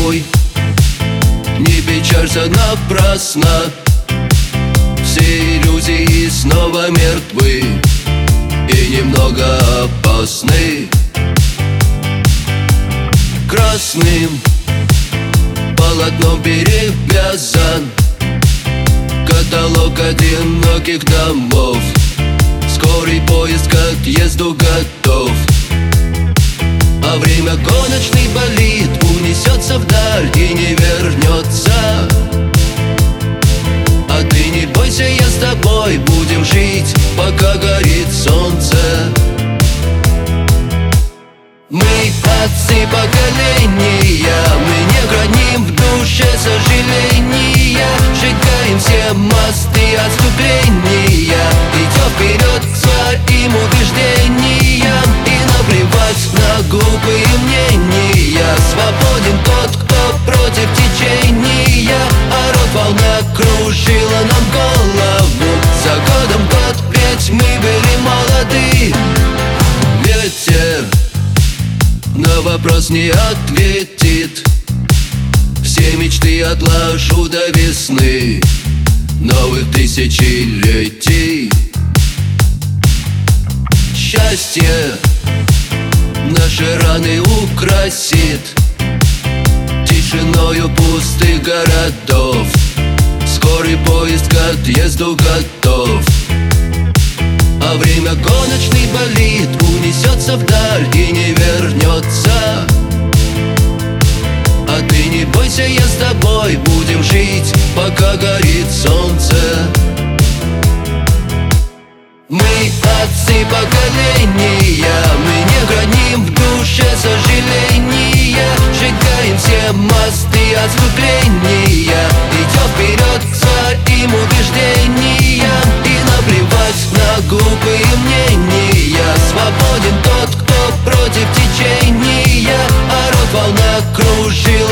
мой, не печалься напрасно. Все иллюзии снова мертвы и немного опасны. Красным полотном перевязан каталог одиноких домов. Скорый поезд к отъезду готов, а время гоночный болид унесется вдаль и не вернется. А ты не бойся, я с тобой, будем жить, пока горит солнце. Мы отцы поколения, мы не храним в душе сожаления. Сжигаем все мосты отступления, идем вперед к своим убеждениям. И наплевать на глупые мнения, свободен тот, кто против течения. А рок-волна кружила нам голову, за годом год, ведь мы были молоды. Ветер на вопрос не ответит, все мечты отложу до весны новых тысячелетий. Счастье наши раны украсит тишиною пустых городов. Скорый поезд к отъезду готов, а время гоночный болид унесется вдаль и не вернется. А ты не бойся, я с тобой, будем жить, пока горит солнце. Мы отцы поколения, мы не храним в душе сожаления. Сжигаем все мосты отступления, идем вперед к своим убеждениям. И наплевать на глупые мнения, свободен тот, кто против течения. А рок-волна кружила